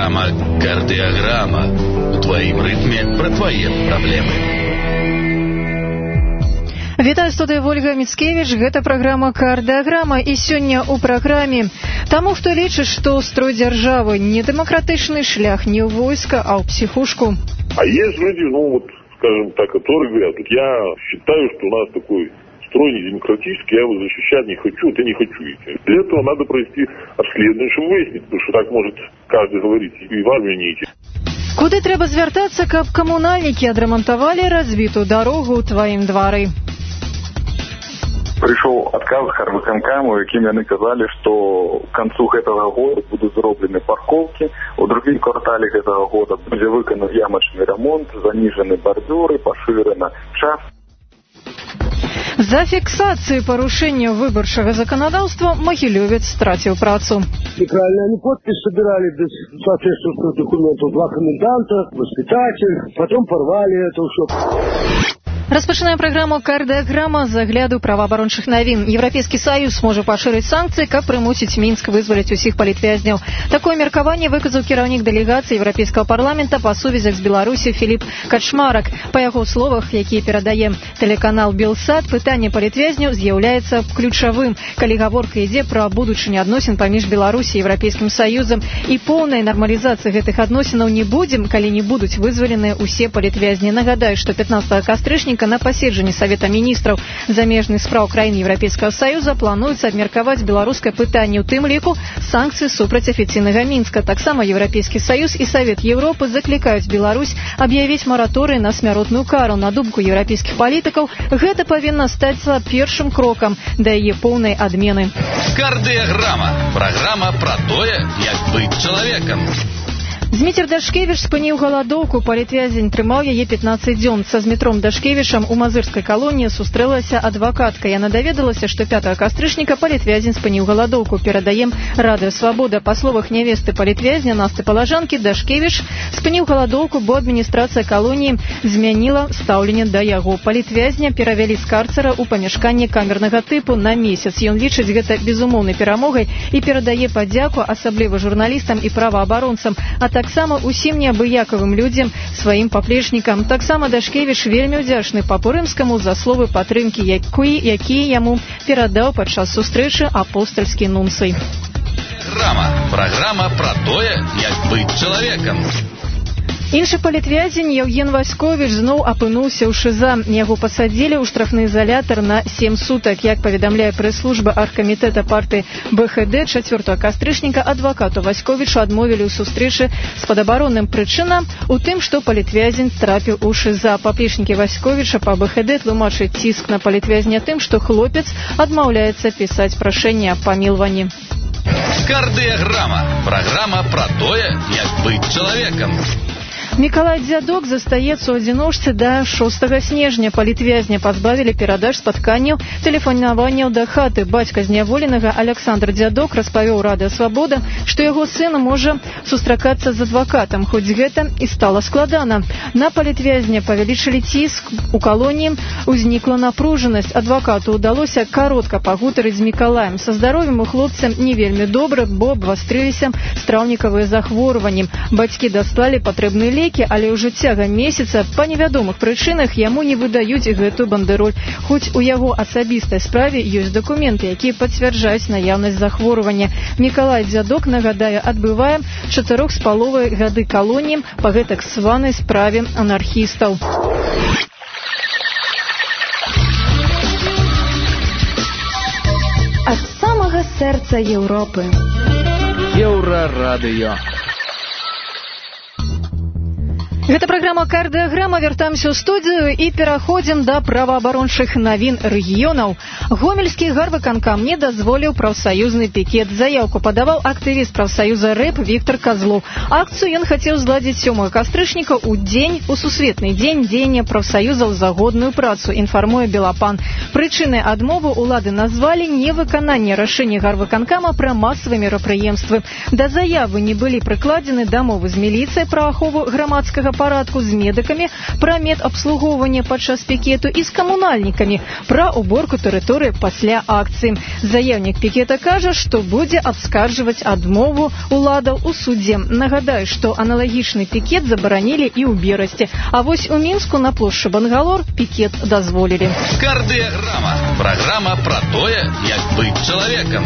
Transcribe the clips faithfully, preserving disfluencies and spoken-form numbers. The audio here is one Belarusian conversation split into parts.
Программа «Кардиограмма». У твоим ритме про твои проблемы. Вітаю, студыя Ольга Мицкевич. Гэта праграма «Кардыаграма». І сёння ў праграме таму, хто лічыць, што строй дзяржавы не дэмакратычны шлях не ў войска, а ў психушку. А есть люди, ну вот, скажем так, которые говорят, вот я считаю, что у нас такой строй не демократический, я его защищать не хочу, ты не хочу идти. Для этого надо провести обследование, чтобы выяснить, потому что так может каждый говорить, и в армию не идти. Куды трэба звяртацца, каб камунальнікі адрамантавалі разбітую дарогу ў тваім двары? Пришел отказ Харвыканкаму, яким яны казали, что к концу этого года будут зроблены парковки, у другим квартале этого года будет выконан ямочный ремонт, занижены бордюры, поширена час. За фіксацыю парушэння выбарчага заканадаўства Магілёвец страціў працу. Неправильно, они подпись собирали без соответствующих документов. Два коменданта, воспитатель, потом порвали это все. Распачынаем праграму «Кардыаграма» з агляду праваабарончых навін. Еўрапейскі саюз можа пашырыць санкцыі, каб прымусіць Мінск вызваліць усіх палітвязняў. Такое меркаванне выказаў кіраўнік дэлегацыі Еўрапейскага парламента па сувязях з Беларусі Філіп Качмарак. Па яго словах, якія перадае тэлеканал Белсат, пытанне палітвязняў з'яўляецца ключавым, калі гаворка ідзе пра будучыню адносін паміж Беларусі і Еўрапейскім саюзам. І поўнай нармалізацыі гэтых адносінаў не будзе, калі не будуць вызваленыя ўсе палітвязні. Нагадаю, што пятнадцатага кастрычніка на паседжанні Савета міністраў замежных спраў краін Еўрапейскага саюза плануецца абмеркаваць беларускае пытанне, у тым ліку санкцыі супраць афіцыйнага Мінска. Таксама Еўрапейскі саюз і Савет Еўропы заклікаюць Беларусь аб'явіць мараторый на смяротную кару. На думку еўрапейскіх палітыкаў, гэта павінна стаць першым крокам да яе поўнай адмены. Кардыаграма. Праграма пра тое, як быць чалавекам. Зміцер Дашкевіч спыніў галадоўку. Палітвязень трымаў яе пятнаццаць дзён. Са Змітром Дашкевічам у мазырскай калоніі сустрэлася адвакатка. Яна даведалася, што пятага кастрычніка палітвязень спыніў галадоўку. Перадаем Радыё Свабода. Па словах нявесты палітвязня Насты Палажанкі, Дашкевіч спыніў галадоўку, бо адміністрацыя калоніі змяніла стаўленне да яго. Палітвязня перавялі з карцера ў памяшканне камернага тыпу на месяц. Ён лічыць гэта безумоўнай перамогай і перадае падзяку асабліва журналістам і праваабаронцам, а таксама усім неабыякавым людзям, сваім паплечнікам. Таксама Дашкевіч вельмі ўдзячны папу рымскаму за словы падтрымкі, якія яму перадаў падчас сустрэчы апостальскі нунцый. Праграма. Праграма пра тое, як быць чалавекам. Іншы палітвязень Яўген Васьковіч зноў апынуўся ў ШИЗА. Яго пасадзілі ў штрафны изолятор на сем сутак. Як паведамляе прэс-служба аргкамітэта партыі БХД, чацвёртага кастрычніка адвакату Васьковічу адмовілі ў сустрэчы з падабаронным прычынам у тым, што палітвязень трапіў у ШИЗА. Паплечнікі Васьковіча па БХД тлумачаць ціск на палітвязня тым, што хлопец адмаўляецца пісаць прашэнне аб памілванні. Кардыаграма. Праграма пра тое, як быць чалавекам. Мікалай Дзядок застаецца ў адзіночцы да шостага снежня. Палітвязня пазбавілі перадаж спатканняў тэлефанаванняў да хаты. Бацька зняволенага Аляксандр Дзядок распавёў Радыё Свабода, што яго сын можа сустракацца з адвакатам, хоць гэта і стала складана. На палітвязня павялічылі ціск у калоніі, узнікла напружанасць. Адвакату ўдалося каротка пагутарыць з Мікалаем. Са здароўем у хлопца не вельмі добра, бо абвастрыліся страўнікавыя захворванні. Бацькі даслалі патрэбныя лекі, але ўжо цягам месяца па невядомых прычынах яму не выдаюць гэтую бандэроль, хоць у яго асабістай справе ёсць дакументы, якія пацвярджаюць наяўнасць захворвання. Мікалай Дзядок, нагадаю, адбывае чатырох з паловай гады калоніі па гэтак званай справе анархістаў. Ад самага сэрца Еўропы. Еўрарадыё. Гэта праграма «Кардыаграма». Вяртаемся ў студыю і пераходзім да праваабарончых навін рэгіёнаў. Гомельскі гарвыканкам не дазволіў прафсаюзны пікет. Заяўку падаваў актывіст прафсаюза рэп Віктор Казлоў. Акцыю ён хацеў зладзіць сёмага кастрычніка ў дзень, у сусветны дзень дзеяння прафсаюзаў за годную працу, інфармуе Белапан. Прычынай адмовы улады назвалі невыкананне рашэння гарвыканкама пра масавыя мерапрыемствы. Да заявы не былі прыкладзены дамовы з міліцыяй пра ахову грамадскага парадку з медыкамі, пра медабслугоўванне падчас пікету і з камунальнікамі, пра уборку тэрыторыі пасля акцыі. Заяўнік пікета кажа, што будзе абскарджваць адмову уладаў у судзе. Нагадаю, што аналагічны пікет забаранілі і ў Берасці, а вось у Мінску на плошчы Бангалор пікет дазволілі. Кардыяграма. Праграма пра тое, як быць чалавекам.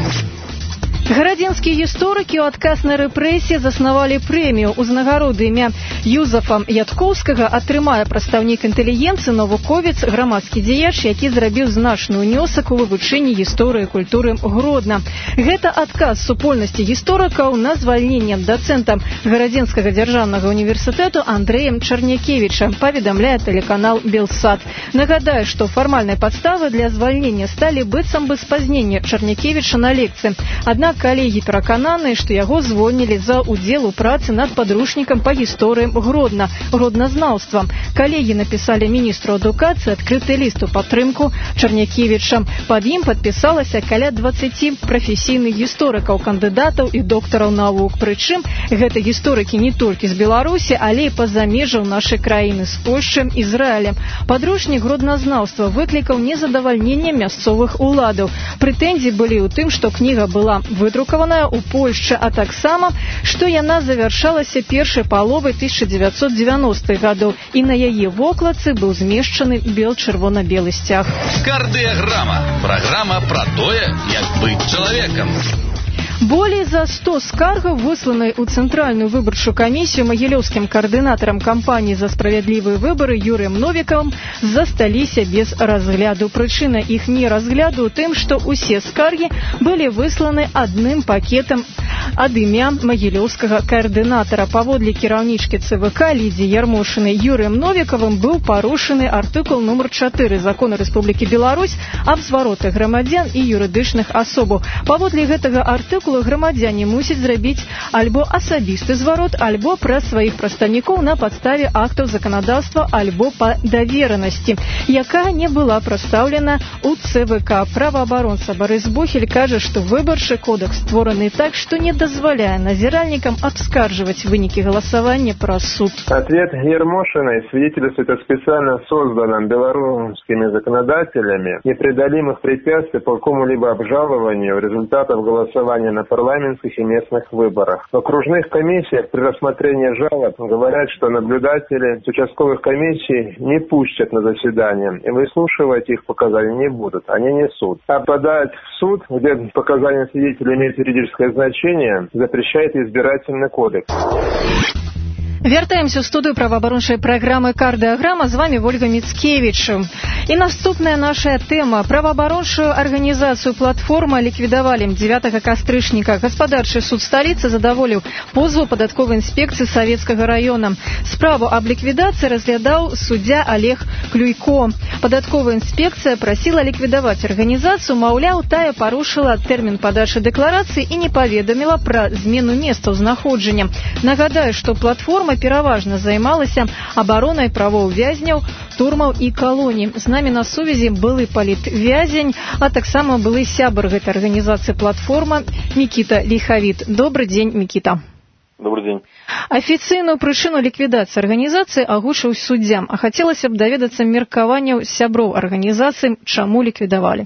Гарадзенскія гісторыкі ў адказ на рэпрэсіі заснавалі прэмію. Узнагароды імя Юзафа Ядкоўскага атрымае прадстаўнік інтэлігенцыі, навуковец, грамадскі дзеяч, які зрабіў значны ўнёсак у вывучэнні гісторыі і культуры Гродна. Гэта адказ супольнасці гісторыкаў на звальненне дацэнта Гарадзенскага дзяржаўнага універсітэту Андрэем Чарнякевіча, паведамляе тэлеканал Белсат. Нагадаю, што фармальнай падставай для звальнення сталі быццам бы спазненне Чарнякевіча на лекцыі. Аднак калегі перакананыя, што яго звольнілі за ўдзел у працы над падручнікам па гісторыі Гродна, гродназнаўствам. Калегі напісалі міністру адукацыі адкрыты ліст у падтрымку Чарнякевіча. Пад ім падпісалася каля дваццаці прафесійных гісторыкаў, кандыдатаў і доктараў навук. Прычым, гэта гісторыкі не толькі з Беларусі, але і па-за межаў нашай краіны, з Польшчай, Ізраілем. Падручнік гродназнаўства выклікаў незадавальненне мясцовых уладаў. Прэтэнзіі былі ў тым, што кніга была выдрукаваная ў Польшчы, а таксама, што яна завяршалася першай паловай тысяча дзевяцьсот дзевяностых гадоў, і на яе вокладцы быў змешчаны бел-чырвона-белы сцяг. Кардыяграма. Праграма пра тое, як быць чалавекам. Болей за сто скаргаў, высланай у Цэнтральную выбарчую камісію магілёўскім каардынатарам кампаніі «За справядлівыя выбары» Юрыем Новікавым, засталіся без разгляду. Прычына іх неразгляду ў тым, што ўсе скаргі былі высланы адным пакетам ад імя магілёўскага каардынатара. Паводле кіраўнічкі ЦВК Лідзіі Ярмошынай Юрыем Новікавым быў парушаны артыкул нумар чатыры Закона Рэспублікі Беларусь аб звароты грамадзян і юрыдычных асобаў. Паводле гэтага артыкула грамадзяне мусяць зрабіць альбо асабісты зварот, альбо праз сваіх прадстаўнікоў на падставе актаў заканадаўства, альбо па даверанасці, якая не была прадстаўлена ў ЦВК. Праваабаронца Барыс Бухель кажа, што выбарчы кодэкс створаны так, што не дазваляе назіральнікам абскарджваць вынікі галасавання праз суд. Ответ Ярмошиной свидетельствует о специально созданном белорусскими законодателями непреодолимых препятствий по какому-либо обжалованию результатов голосования на парламентских и местных выборах. В окружных комиссиях при рассмотрении жалоб говорят, что наблюдатели с участковых комиссий не пустят на заседание и выслушивать их показания не будут, они не суд. А подать в суд, где показания свидетелей имеют юридическое значение, запрещает избирательный кодекс. Вяртаемся ў студыю праваабарончай праграмы «Кардыаграма». З вами Ольга Міцкевіч. І наступная наша тэма. Праваабарончую арганізацыю «Платформа» ліквідавалі дзевятага кастрычніка. Гаспадарчы суд сталіцы задаволіў позву падатковай інспекцыі Савецкага раёна. Справу аб ліквідацыі разглядаў суддзя Олег Клюйко. Падатковая інспекцыя прасіла ліквідаваць арганізацыю, маўляў, тая парушыла тэрмін падачы дэкларацыі і не паведаміла пра змену месцаў знаходжання. Нагадаю, што «Платформа» пераважна займалася абаронай правоў вязняў, турмаў і калоній. З намі на сувязі былы палітвязень, а таксама былы сябар гэтай арганізацыі «Платформа» Мікіта Ліхавіт. Добрый дзень, Мікіта. Добрый дзень. Афіцыйную прычыну ліквідацыі арганізацыі агучыў суддзям, а хацелася б даведацца меркаванняў сяброў арганізацыі, чаму ліквідавалі.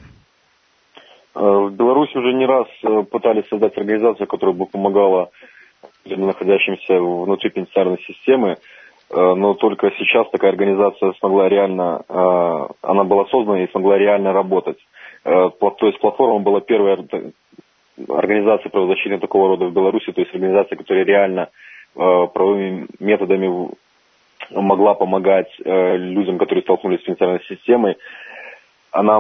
В Беларуси уже не раз пытались создать организацию, которая бы помогала находящимся внутри пенитенциарной системы, но только сейчас такая организация смогла реально, она была создана и смогла реально работать. То есть «Платформа» была первой организацией правозащитной такого рода в Беларуси, то есть организация, которая реально правовыми методами могла помогать людям, которые столкнулись с пенитенциарной системой. Она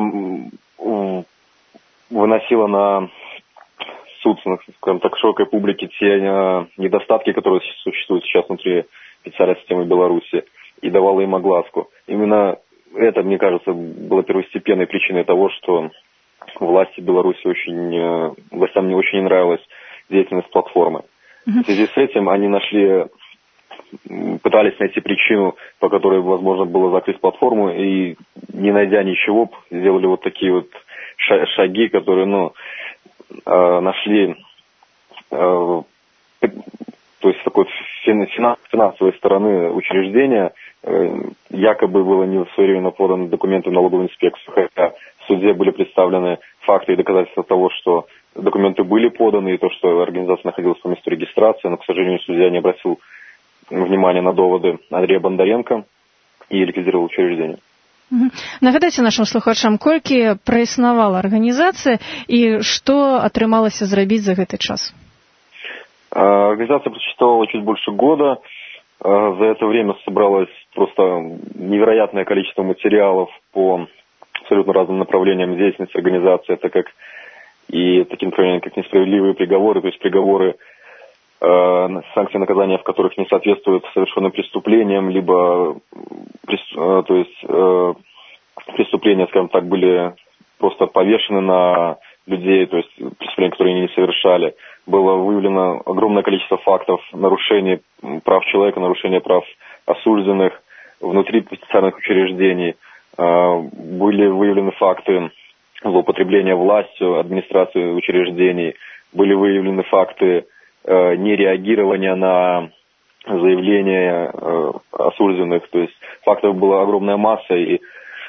выносила на суд, скажем так, широкой публике те э, недостатки, которые существуют сейчас внутри пенитенциарной системы Беларуси, и давала им огласку. Именно это, мне кажется, было первостепенной причиной того, что власти Беларуси очень, э, властям не очень нравилась деятельность «Платформы». Mm-hmm. В связи с этим они нашли, пытались найти причину, по которой возможно было закрыть «Платформу», и, не найдя ничего, сделали вот такие вот шаги, которые, ну, нашли, то есть такой финансовой стороны учреждения якобы было не своевременно поданы документы в налоговую инспекцию, хотя в суде были представлены факты и доказательства того, что документы были поданы, и то, что организация находилась по месту регистрации, но, к сожалению, судья не обратил внимания на доводы Андрея Бондаренко и ликвидировал учреждение. Нагадайце нашим слухачам, колькі праіснавала арганізацыя і што атрымалася зрабіць за гэты час? Организация просуществовала чуть больше года. За это время собралось просто невероятное количество материалов по абсолютно разным направлениям деятельности организации, так как и таким направлениям, как несправедливые приговоры, то есть приговоры, э, санкции наказания, в которых не соответствуют совершенным преступлениям, либо э, то есть, э, преступления, скажем так, были просто повешены на людей, то есть преступления, которые они не совершали. Было выявлено огромное количество фактов нарушений прав человека, нарушения прав осужденных внутри специальных учреждений. Были выявлены факты злоупотребления властью администрации учреждений. Были выявлены факты нереагирования на заявления осужденных. То есть фактов была огромная масса, и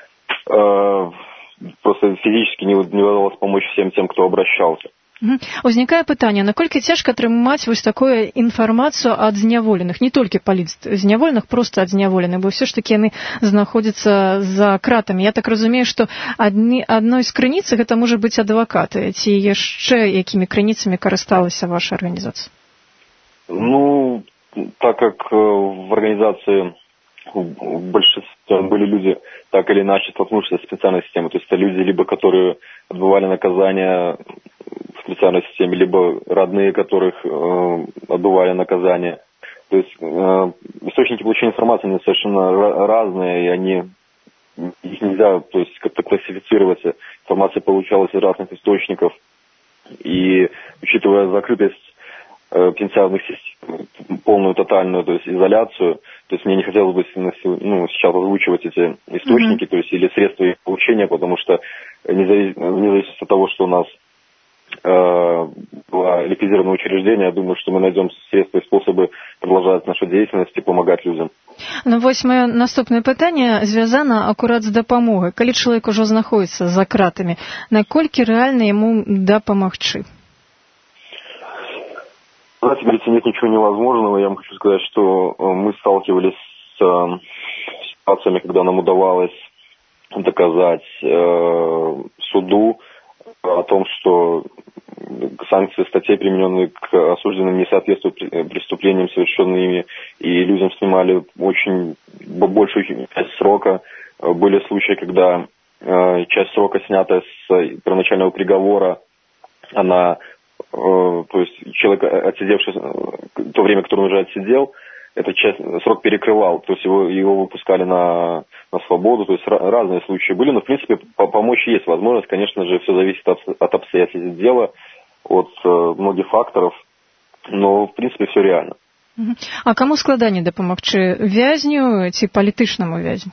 просто физически не удавалось помочь всем тем, кто обращался. Узнікае пытанне, наколькі цяжка атрымаць вось такую інфармацыю ад зняволеных, не толькі паліц зняволеных, проста ад зняволеных, бо ўсё ж такі яны знаходзяцца за кратамі. Я так разумею, што адны, адной з крыніц гэта можа быць адвакаты, ці яшчэ якімі крыніцамі карысталася ваша арганізацыя? Ну, так как в организации в большинстве были люди, так или иначе столкнувшиеся с специальной системой, то есть это люди, либо которые отбывали наказание в специальной системе, либо родные, которых э, отбывали наказание. То есть э, источники получения информации они совершенно разные, и они их нельзя, то есть как-то классифицировать. Информация получалась из разных источников, и учитывая закрытость э, пенитенциарных систем, полную тотальную, то есть изоляцию, то есть мне не хотелось бы ну, сейчас озвучивать эти источники, mm-hmm. то есть или средства их получения, потому что вне зависимости от того, что у нас э, было ликвидировано учреждение, я думаю, что мы найдем средства и способы продолжать нашу деятельность и помогать людям. Ну, вось маё наступнае пытанне звязана акурат з дапамогай. Калі чалавек ужо знаходзіцца за кратамі, наколькі рэальна яму дапамагчы? Знаете, говорится, нет ничего невозможного. Я вам хочу сказать, что мы сталкивались с э, ситуациями, когда нам удавалось доказать э, суду о том, что санкции статей, примененные к осужденным, не соответствуют преступлениям, совершенным ими, и людям снимали очень большую часть срока. Были случаи, когда э, часть срока, снятая с первоначального приговора, она... То есть человек, отсидевший то время, которое он уже отсидел, этот часть, срок перекрывал, то есть его, его выпускали на, на свободу, то есть разные случаи были, но в принципе помочь есть возможность, конечно же, все зависит от, от обстоятельств дела, от э, многих факторов, но в принципе все реально. А кому складаней дапамагчы, вязню ці палітычнаму вязню?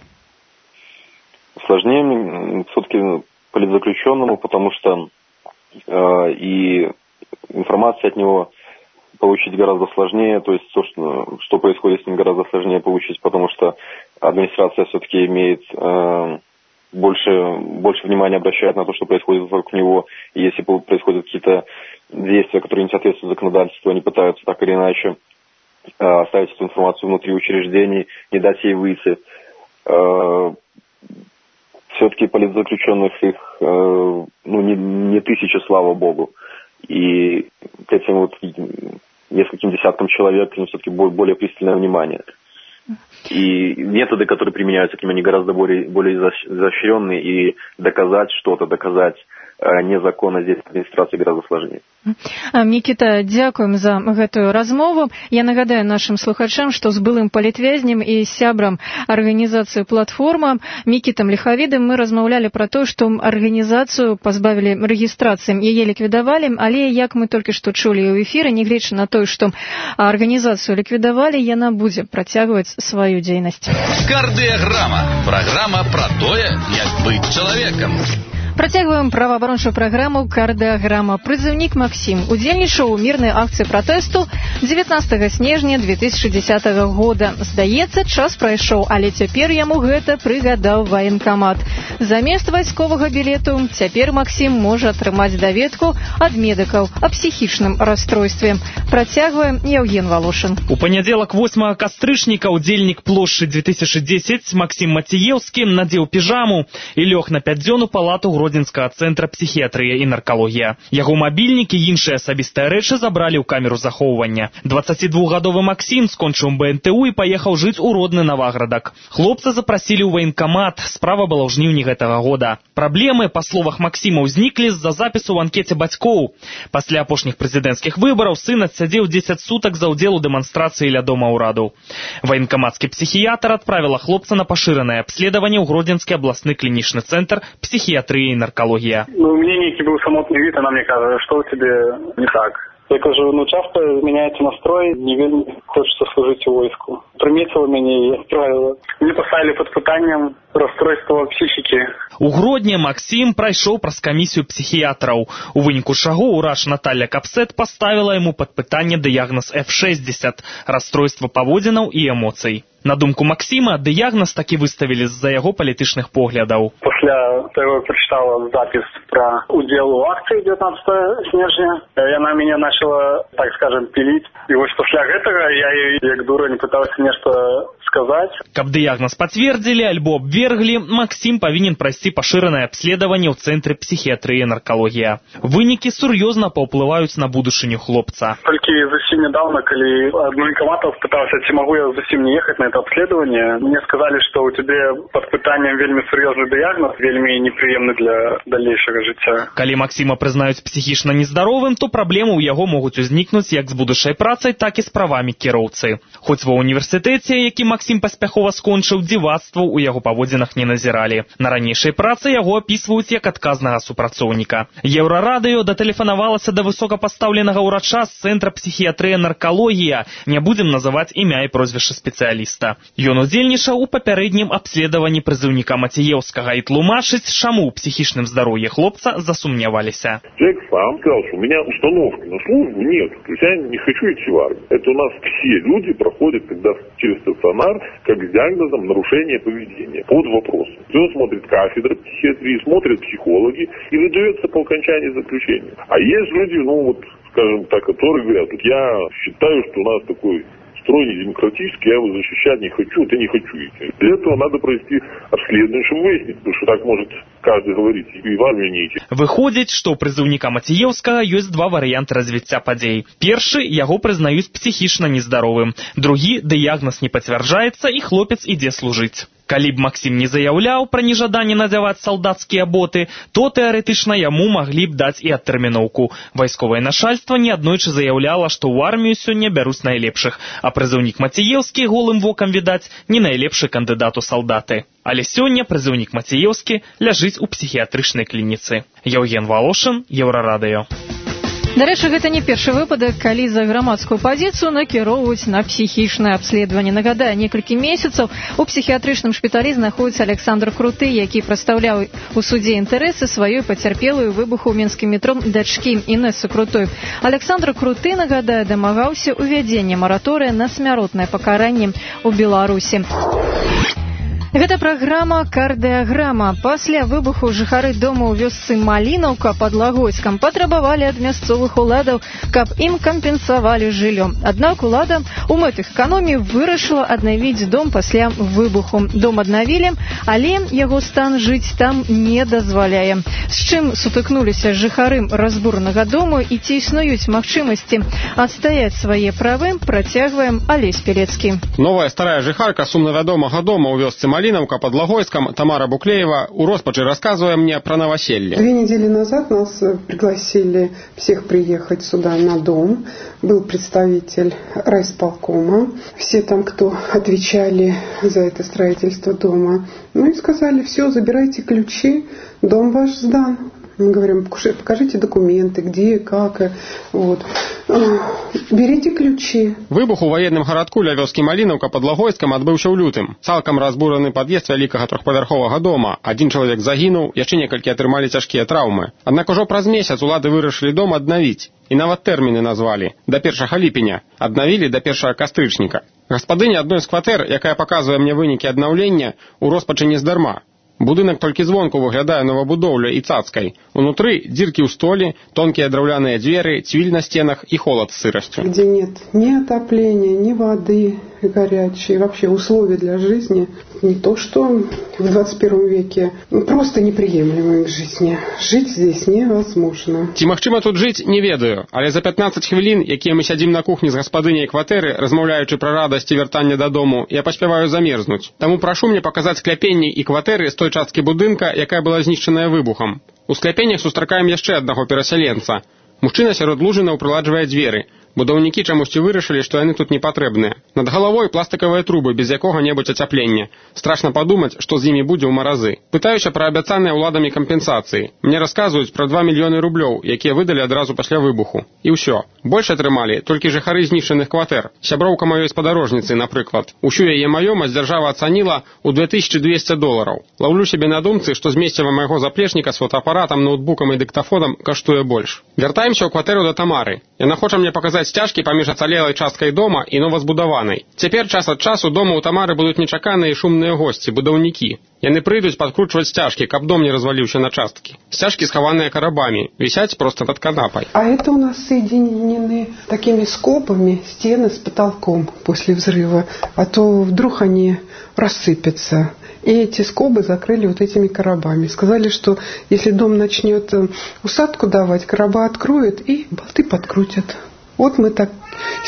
Сложнее все-таки политзаключенному, потому что э, и информация от него получить гораздо сложнее, то есть то, что, что происходит с ним, гораздо сложнее получить, потому что администрация все-таки имеет э, больше, больше внимания обращает на то, что происходит вокруг него, и если происходят какие-то действия, которые не соответствуют законодательству, они пытаются так или иначе э, оставить эту информацию внутри учреждений, не дать ей выйти. Э, все-таки политзаключенных их э, ну, не, не тысячи, слава богу. И к этим вот нескольким десяткам человек им все-таки более пристальное внимание. И методы, которые применяются к ним, они гораздо более, более изощренные, и доказать что-то, доказать незаконно здесь администрации гораздо сложнее. Мікіта, дзякуем за гэтую размову. Я нагадаю нашим слухачам, што з былым палітвязнем і сябрам арганізацыі «Платформа» Мікітам Ліхавідам мы размаўлялі пра то, што арганізацыю пазбавілі рэгістрацыі, яе ліквідавалі, але, як мы толькі што чулі ў эфіры, нягледзячы на тое, што арганізацыю ліквідавалі, яна будзе працягваць сваю дзейнасць. Кардыяграма. Праграма пра тое, як быць чалавекам. Працягваем праваабарончую праграму «Кардыаграма». Прызыўнік Максім удзельнічаў у мірнай акцыі пратэсту дзевятнаццатага снежня две тысячи дзесятага года. Здаецца, час прайшоў, але цяпер яму гэта прыгадаў ваенкамат. Замест вайсковага білету цяпер Максім можа атрымаць даведку ад медыкаў аб псіхічным расстройстве. Працягваем Яўген Валошын. У панядзелак восьмага кастрычніка удзельнік плошчы две тысячи десять Максім Мацееўскі надзеў піжаму і лёг на пяць дзён у палату Гродзенскага цэнтра псіхіятрыя і наркалогія. Яго мабільнік і іншыя асабістыя рэчы забралі ў камеру захоўвання. дваццацідвухгадовы Максім скончыў бэ эн тэ у і паехаў жыць у родны Наваградак. Хлопца запрасілі ў ваенкамат. Справа была ў жніўні гэтага года. Праблемы, па словах Максіма, узніклі з-за запісу ў анкеце бацькоў. Пасля апошніх прэзідэнцкіх выбараў сын адсядзеў дзесяць сутак за ўдзел у дэманстрацыі ля дома ўраду. Ваенкаматскі псіхіятр адправіла хлопца на пашыранае абследаванне ў Гродзенскі абласны клінічны цэнтр психиатрия и наркология. Ну, у меня некий был самотный вид, она мне кажется, что у тебя не так. Я кажу, ну часто меняется настрой, не хочется служить у войску. Приметила меня и отправила. Мне поставили под пытанием расстройство психики. У Гродні Максім прайшоў праз камісію псіхіятраў. У выніку чаго ўрач Наталья Капсет поставила ему под пытанне дыягноз эф шэсцьдзесят – расстройство паводзінаў і эмоцый. На думку Максима, дыягноз таки выставили з-за яго палітычных поглядаў. Пасля того, як прочитала запис про удел у акции девятнадцатого снежня, яна меня начала, так скажем, пилить. И вот после этого я ей, як дура, не пыталась нечто сказать. Каб дыягноз подтвердили, альбо обвергли, Максим повинен пройти поширенное обследование в Центре психиатрии и наркологии. Вынікі сур'ёзна паўплываюць на будучыню хлопца. Только зусім недавно, коли од военкоматов пытался, ці могу я зусім не ехать на это обследование, мне сказали, что у тебя под пытанием вельмі сур'ёзны дыягноз, вельмі неприемны для дальнейшего жыцця. Калі Максима прызнаюць психічна нездаровым, то праблемы ў яго могуць узнікнуць як з будучай працай, так і з правамі кіроўцы. Хоць ва універсітэце, які Максим паспяхова скончыў, дзівацтваў у яго паводзінах не назіралі. На ранейшай працы яго апісваюць як адказнага супрацоўніка. Еўрарадыё датэлефанавалася да высокапастаўленага ўрача з Цэнтра псіхіятрыя наркалогія. Не будзем называць імя і прозвішча спецыяліста. Ён удзельнічаў у папярэднім абследаванні прызыўніка Мацееўскага і тлумачыць, чаму ў псіхічным здароўі хлопца засумняваліся. Человек сам сказал, что у меня установки на службу нет. То есть я не хочу идти в армию. Это у нас все люди проходят когда через стационар, как с диагнозом нарушения поведения. Под вопрос. Все смотрит кафедра психиатрии, смотрят психологи и выдается по окончании заключения. А есть люди, ну вот, скажем так, которые говорят, вот я считаю, что у нас такой строй недемократический, я его защищать не хочу, вот я не хочу идти. Для этого надо провести обследование, чтобы выяснить, потому что так может каждый говорить, и в армию не идти. Выходзіць, што ў прызыўніка Мацееўскага ёсць два варыянты развіцця падзей. Першы, яго прызнаюць псіхічна нездаровым. Другі, дыягназ не пацвярджаецца і хлопец ідзе служыць. Калі б Максим не заяўляў пра нежаданне надзяваць салдацкія боты, то тэарэтычна яму маглі б даць і адтэрміноўку. Вайсковае начальства неаднойчы заяўляла, што ў армію сёння бяруць найлепшых, а прызыўнік Мацееўскі голым вокам відаць не найлепшы кандыдат у салдаты. Але сёння прызыўнік Мацееўскі ляжыць у псіхіятрычнай клініцы. Яўген Валошын, Еўрарадыё. Дарэчы, гэта не першы выпадак, калі за грамадскую пазіцыю накіроўваюць на псіхічнае абследаванне. Нагадаю, некалькі месяцаў у псіхіятрычным шпіталі знаходзіцца Александр Круты, які прадстаўляў у судзе інтарэсы сваёй пацярпелай у выбуху ў мінскім метро дачкі Інессы Крутой. Александр Круты, нагадаю, дамагаўся ўвядзення мараторыя на смяротнае пакаранне ў Беларусі. Гэта праграма «Кардыаграма». Пасля выбуху жыхары дома ў вёсцы Малінаўка пад Лагойскам патрабавалі ад мясцовых уладаў, каб ім кампенсавалі жыллё. Аднак улада у мэтах эканоміі вырашыла аднавіць дом пасля выбуху. Дом аднавілі, але яго стан жыць там не дазваляе. З чым сутыкнуліся жыхары разбуранага дому і ці існуюць магчымасці адстаяць свае правы, працягваем Алесь Пелецкі. Новая старая жыхарка сумнавядомага дома ў вёсцы Малінаўка Малиновка под Логойском Тамара Буклеева у роспачы рассказывая мне про новоселье. Две недели назад нас пригласили всех приехать сюда на дом. Был представитель райисполкома. Все там, кто отвечали за это строительство дома. Ну и сказали, все, забирайте ключи, дом ваш сдан. Мы говорим, покажите документы, где, как. Вот. Берите ключи. Выбух у военным гарадку ля вёскі Малінаўка пад Лагойскам адбыўся ў лютым. Цалкам разбураны пад'езд вялікага трохпавярховага дома. Адзін чалавек загінуў, яшчэ некалькі атрымалі цяжкія траўмы. Аднак ужо праз месяц улады вырашылі дом аднавіць. І нават тэрміны назвалі. Да першага ліпеня. Аднавілі да першага кастрычніка. Гаспадыня адной з кватэр, якая паказвае мне вынікі аднаўлення, у роспачы не здарма. Будынак толькі звонку выглядае новабудоўля і цацкай. Унутры дзіркі ў столі, тонкія драўляныя дзверы, цвіль на стенах і холод з сырасцю. Где нет ни отопления, ни воды горячей, вообще условия для жизни, не то что в двадцать первом веке, просто неприемлемые к жизни. Жить здесь невозможно. Ці магчыма тут жыць, не ведаю, але за пятнаццаць хвілін, якія мы сядзім на кухні з гаспадыняй кватэры, размаўляючы пра радасць і вяртанне дадому, я паспяваю замерзнуць. Таму прашу мне паказаць скляпенні і кватэры з той часткі будынка, якая была знішчаная выбухам. У скляпеннях сустракаем яшчэ аднаго перасяленца. Мужчына сярод лужынаў прыладжвае дзверы. Будаўнікі чамусьці вырашылі, што яны тут не патрэбныя. Над галавой пластыкавыя трубы без якога-небудзь ацяплення. Страшна падумаць, што з імі будзе ў маразы. Пытаюся пра абяцаныя ўладамі кампенсацыі. Мне расказваюць пра два мільёны рублёў, якія выдалі адразу пасля выбуху. І ўсё. Больш атрымалі толькі жыхары знішчаных кватэр. Сяброўка маёй спадарожніцы, напрыклад. Усю яе маёмасць дзяржава ацаніла ў две тысячы двести долараў. Лаўлю сябе на думцы, што змесціва майго заплечніка з фотоапаратам, ноутбукам і дыктафонам каштуе больш. Вяртаемся ў кватэру да Тамары. Яна хоча мне паказаць сцяжкі паміж ацалелай часткай дома і новазбудаванай. Цяпер час ад часу дома ў Тамары будуць нечаканыя і шумныя госці, будаўнікі. Яны прыйдуць падкручваць сцяжкі, каб дом не разваліўся на часткі. Сцяжкі схаваныя карабамі, вісяць проста пад канапай. А это у нас соединены такими скобами стены с потолком после взрыва, а то вдруг они рассыпятся. И эти скобы закрыли вот этими коробами. Сказали, что если дом начнет усадку давать, короба откроют и болты подкрутят. Вот мы так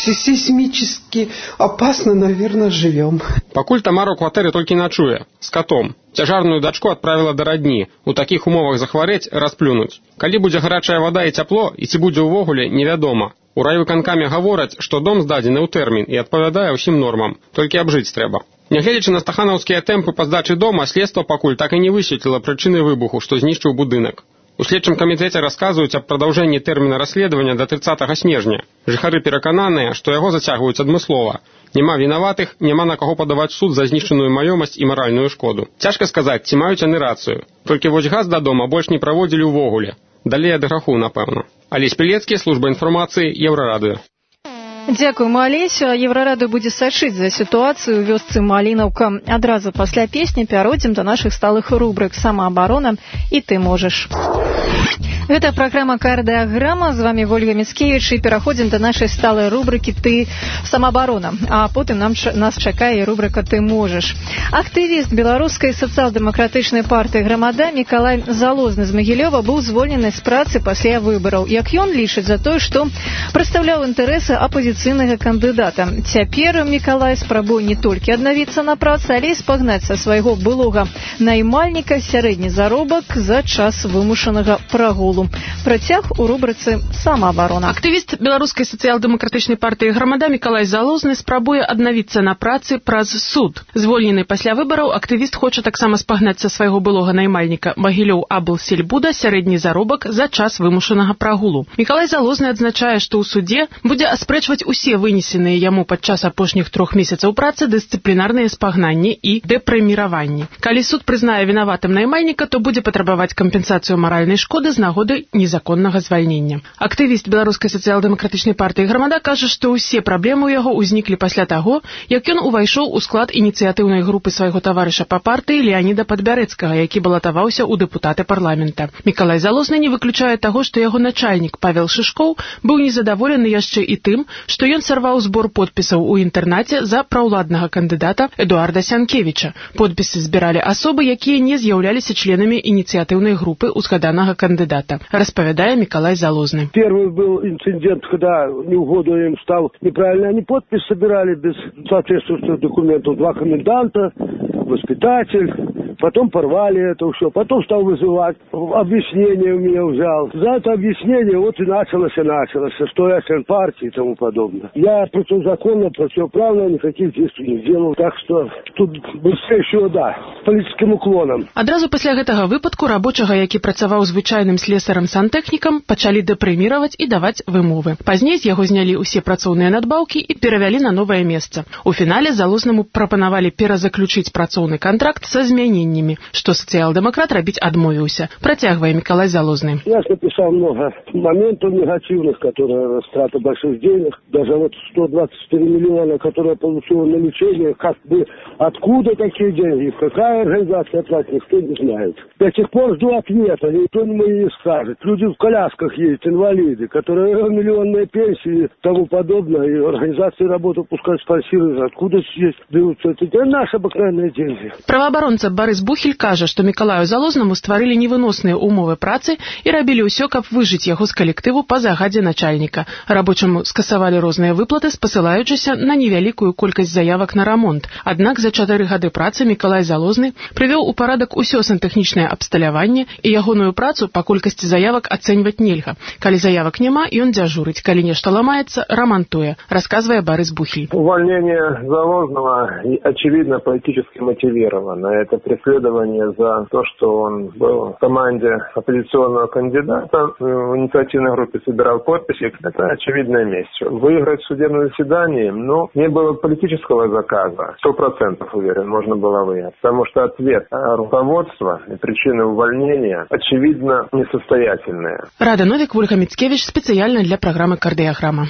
сейсмически опасно, наверное, живем. Пакуль Тамара ў кватэры толькі начуе, з катом. Цяжарную дачку адправіла да радні. У такіх умовах захварэць, расплюнуць. Калі будзе гарачая вада і цяпло, і ці будзе ўвогуле, невядома. У райвыканкаме гавораць, што дом здадзены ў тэрмін і адпавядае ўсім нормам. Толькі абжыць трэба. Нягледзячы на стаханаўскія тэмпы па здачы дома, следства пакуль так і не высветліла прычыны выбуху, што знішчыў будынак. У следчым камітэце расказваюць аб прадаўжэнні тэрміна расследавання да трыццатага снежня. Жыхары перакананыя, што яго зацягваюць адмыслова. Няма вінаватых, няма на каго падаваць суд за знішчаную маёмасць і маральную шкоду. Цяжка сказаць, ці маюць яны рацыю. Толькі вось газ да дома больш не праводзілі ўвогуле. Далей ад граху, напэўна. Алесь Пілецкі, служба інфармацыі, Еўрарадыё. Дзякуем, Алесь. Еўрарадыё будзе сачыць за сітуацыю ў вёсцы Малінаўка. Адразу пасля песні пяройдзем да нашых сталых рубрык «Самаабарона» і «Ты можаш». Гэта праграма «Кардыаграма». З вами Ольга Міцкевіч. І пераходзім да нашай сталай рубрыкі «Ты самаабарона». А потым нам, нас чакае рубрыка «Ты можаш». Актывіст беларускай сацыял-дэмакратычнай партыі «Грамада» Мікалай Залозны з Магілёва быў звольнены з працы пасля выбараў. Як ён лічыць за тое, што прадстаўляў інтарэсы апозіцыйнага кандыдата. Цяпер Мікалай спрабуе не толькі аднавіцца на працы, але і спагнаць са свайго былога наймальніка сярэдні заробак за час вымушанага прагулу. Працяг у рубрыцы «Самаабарона». Актывіст беларускай сацыял-дэмакратычнай партыі «Грамада» Мікалай Залозны спрабуе аднавіцца на працы праз суд. Звольнены пасля выбараў, актывіст хоча таксама спагнаць са свайго былога наймальніка Магілёў Аблсельбуда сярэдні заробак за час вымушанага прагулу. Мікалай Залозны адзначае, што ў судзе будзе аспрэчваць усе вынесеныя яму падчас апошніх трох месяцаў працы дысцыплінарныя спагнанні і дэпрэміраванні. Калі суд прызнае вінаватым наймальніка, то будзе патрабаваць кампенсацыю маральнай шкоды з нагоды незаконнага звальнення. Актывіст беларускай сацыял-дэмакратычнай партыі «Грамада» кажа, што ўсе праблемы ў яго ўзніклі пасля таго, як ён увайшоў у склад ініцыятыўнай групы свайго таварыша па партыі Леаніда Падбярэцкага, які балатаваўся ў дэпутаты парламента. Мікалай Залозны не выключае таго, што яго начальнік Павел Шышкоў быў незадаволены яшчэ і тым, што ён сарваў збор подпісаў у інтэрнаце за праўладнага кандыдата Эдуарда Сянкевіча. Подпісы збіралі асобы, якія не з'яўляліся членамі ініцыятыўнай групы узгаданага кандыдата, распавядае Мікалай Залозны. Первый был инцидент, когда неугоду им стал неправильно. Они подпись собирали без соответствующих документов. Два коменданта, воспитатель, потом порвали это все, потом стал вызывать, объяснение у меня взял. За это объяснение вот и началось, и началось, что я член партии и тому подобное. Я противозаконно, противоправно никаких действий не делал, так что тут быстрее еще, да, с политическим уклоном. Адразу пасля гэтага выпадку рабочага, які працаваў звычайным слесарам-сантэхнікам, пачалі дэпрэміраваць і даваць вымовы. Пазней з яго знялі ўсе працоўныя надбаўкі і перавялі на новае месца. У фінале Залознаму прапанавалі перазаключыць працоўны кантракт са змяненнямі, што сацыял-дэмакрат рабіць адмовіўся. Працягвае Миколай Залозны. Я написал много моментов негативных, которые растрата больших денег, даже вот сто двадцать четыре миллиона, которые я получил на лечение, как бы откуда такие деньги, какая организация платит, никто не знает. До сих пор жду ответа, никто мне не скажет. Люди в колясках ездят, инвалиды, которые миллионные пенсии и тому подобное, и организации работу пускай спонсируют. Откуда здесь берутся эти деньги? Наши обыкновенные деньги. Праваабаронца Барыс Бухель кажа, што Мікалаю Залознаму стварылі невыносныя умовы працы і рабілі ўсё, каб выжыць яго з калектыву па загадзе начальніка. Рабочаму скасавалі розныя выплаты, спасылаючыся на невялікую колькасць заявак на рамонт. Аднак за чатыры гады працы Мікалай Залозны прывёў у парадак усё сантэхнічнае абсталяванне і ягоную працу па колькасці заявак ацэньваць нельга. Калі заявак няма, ён дзяжурыць. Калі нешта ламаецца, рамантуе, расказвае Барыс Бухель. Увольнение Залозного очевидно политически мотивировано. Это преследование за то, что он был в команде оппозиционного кандидата, в инициативной группе собирал подписи. Это очевидная месть. Выиграть в судебном заседании, ну, не было политического заказа. Сто процентов, уверен, можно было выиграть. Потому что ответ руководства и причины увольнения, очевидно, несостоятельные. Рада Новик, Ольга Мицкевич, специально для программы «Кардиограмма».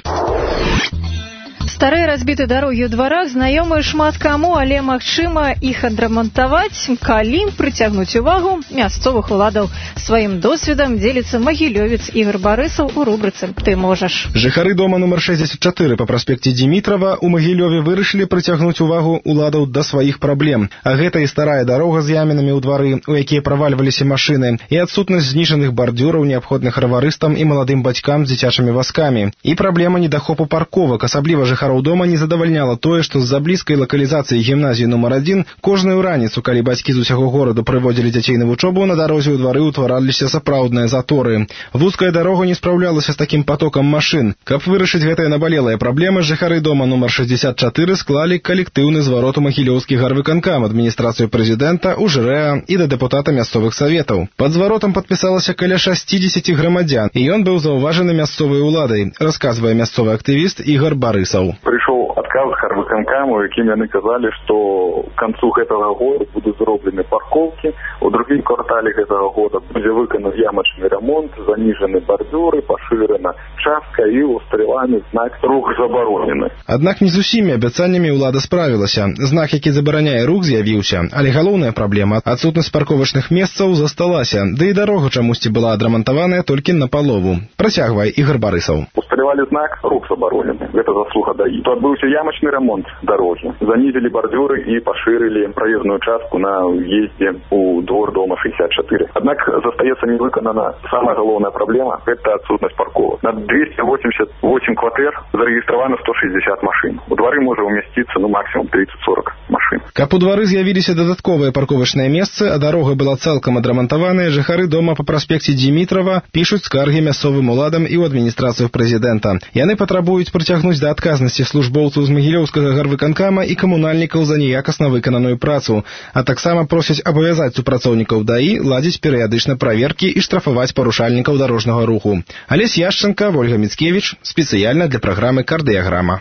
Старыя разбітыя дарогі ў дварах знаёмыя шмат каму, але магчыма іх адрамантаваць, калі прыцягнуць увагу мясцовых уладаў. Сваім досведам дзеліцца магілёвец Ігор Барысаў у рубрыцы «Ты можаш». Жыхары дома нумар шэсцьдзесят чатыры па праспекце Димитрова у Магілёве вырашылі прыцягнуць увагу уладаў да сваіх праблем. А гэта і старая дарога з ямінамі ў двары, у якія правальваліся машыны, і адсутнасць зніжаных бардзюраў, неабходных раварыстам і маладым бацькам з дзіцячымі вазкамі. І праблема недахопу парковак, асабліва жыхароў дома не задавальняла тое, што з-за блізкай лакалізацыі гімназіі нумар адзін кожную раніцу, калі бацькі з усяго гораду прыводзілі дзяцей на вучобу, на дарозе ў двары ўтвараліся сапраўдныя заторы. Вузкая дарога не спраўлялася з такім потокам машын. Каб вырашыць гэтыя набалелыя праблемы, жыхары дома нумар шэсцьдзесят чатыры склалі калектыўны зварот у Магілёўскі гарвыканкам, адміністрацыю прэзідэнта, у ЖРЭА і да дэпутата мясцовых саветаў. Пад зваротам падпісалася каля шэсцьдзесят грамадзян, і ён быў заўважаны мясцовай уладай, расказвае мясцовы актывіст Ігор Барысаў. Пришел отказ Харвыканкаму, яким яны казали, что к концу этого года будут зроблены парковки, у других кварталах этого года будет выконан ямочный ремонт, занижены бордюры, поширена частка и устареваны знак «Рух заборонены». Аднак не з усімі абяцаннямі ўлада справілася. Знак, які забараняе рух, з'явіўся, але галоўная праблема — адсутнасць парковачных месцаў засталася, да і дарога чамусьці была адрамантаваная толькі напалову. Працягвае Ігор Барысаў. Устаревали знак «Рух заборонены». Это заслуга ДАИ. То отбылся ямочный ремонт дороги. Занизили бордюры и поширили проездную частку на въезде у двор дома шестьдесят четыре. Однако застается не выконана самая главная проблема – это отсутность парковок. На двести восемьдесят восемь квартир зарегистрировано сто шестьдесят машин. У дворы может уместиться ну, максимум тридцать-сорок машин. Каб у двары з'явіліся дадатковыя парковачныя месцы, а дарога была цалкам адрамантаваная, жыхары дома па праспекце Димитрова пішуць скаргі мясцовым уладам і ў адміністрацыю прэзідэнта. Яны патрабуюць прыцягнуць да адказнасці службоўцаў з Магілёўскага гарвыканкама і камунальнікаў за неякасна выкананую працу, а таксама просяць абавязаць супрацоўнікаў ДАІ ладзіць перыядычна праверкі і штрафаваць парушальнікаў дарожнага руху. Алесь Яшченко, Ольга Мицкевич, спецыяльна для праграмы «Кардыяграма».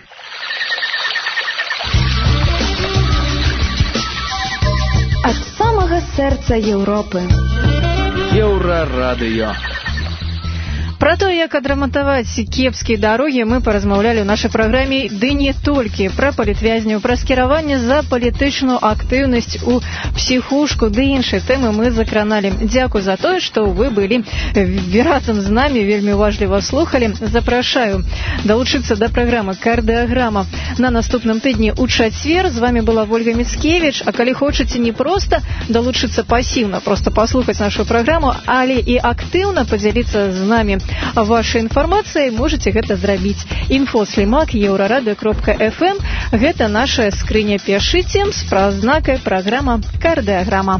Ад самага сэрца Еўропы. Еўрарадыё. Пра тое, як адрамантаваць кепскія дарогі, мы паразмаўлялі ў нашай праграме, ды не толькі пра палітвязняў, пра скіраванне за палітычную актыўнасць у псіхушку, ды іншыя тэмы мы закраналі. Дзякуй за тое, што вы былі разам з намі, вельмі уважліва слухалі. Запрашаю далучыцца да праграмы «Кардыаграма». на наступным тыдні ў чацвер. З вами была Ольга Мицкевич. А калі хочаце не проста далучыцца пасіўна, просто паслухаць нашу праграму, але і актыўна падзяліцца з намі вашай інфармацыяй, можете гэта зрабіць. Інфо слімак еўрарадыё кропка эф эм. Гэта наша скрыня «Пішыце» з празнакай праграма «Кардыаграма».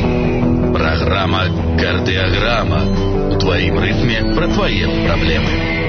Программа «Кардиограмма». В твоем ритме про твои проблемы.